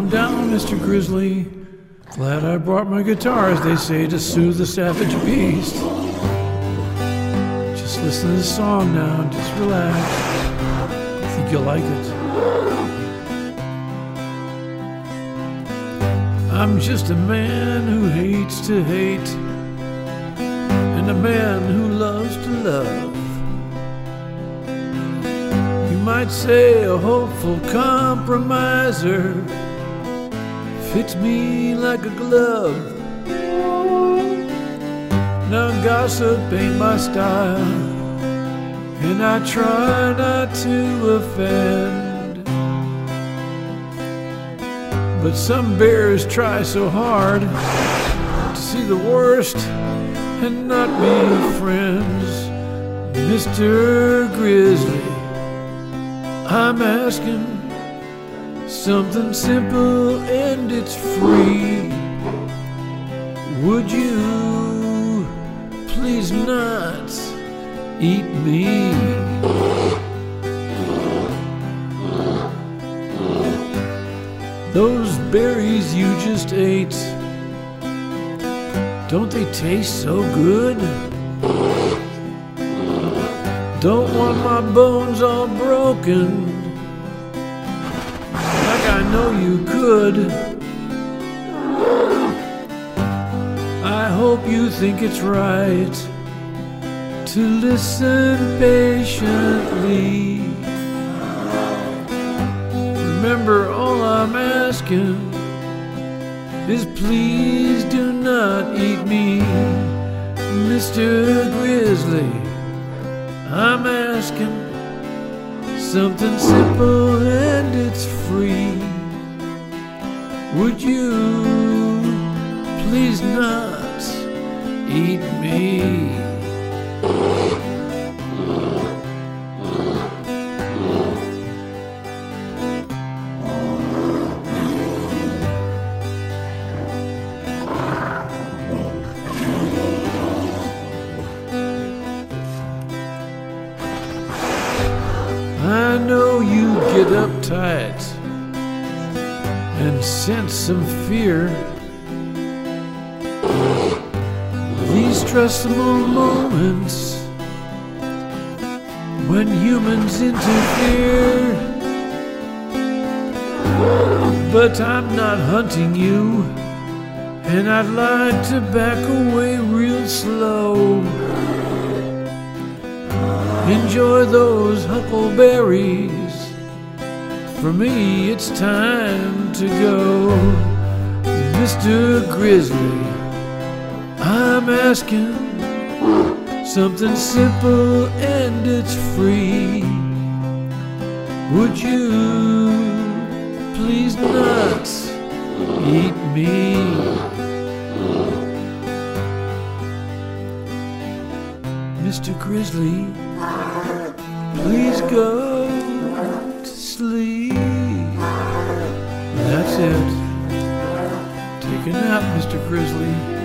down, Mr. Grizzly. Glad I brought my guitar, as they say, to soothe the savage beast. Just listen to this song now and just relax. I think you'll like it. I'm just a man who hates to hate, and a man who loves to love. You might say a hopeful compromiser, fits me like a glove. Now gossip ain't my style, and I try not to offend. But some bears try so hard to see the worst and not be friends. Mr. Grizzly, I'm asking something simple and it's free. Would you please not eat me? Those berries you just ate, don't they taste so good? Don't want my bones all broken, like I know you could. I hope you think it's right to listen patiently. Remember, all I'm asking is please do not eat me, Mr. Grizzly. I'm asking something simple and it's free. Would you please not eat me? I know you get uptight and sense some fear. These stressful moments when humans interfere. But I'm not hunting you, and I'd like to back away real slow. Enjoy those huckleberries. For me, it's time to go. Mr. Grizzly, I'm asking something simple and it's free. Would you please not eat me? Mr. Grizzly, please go to sleep. That's it. Take a nap, Mr. Grizzly.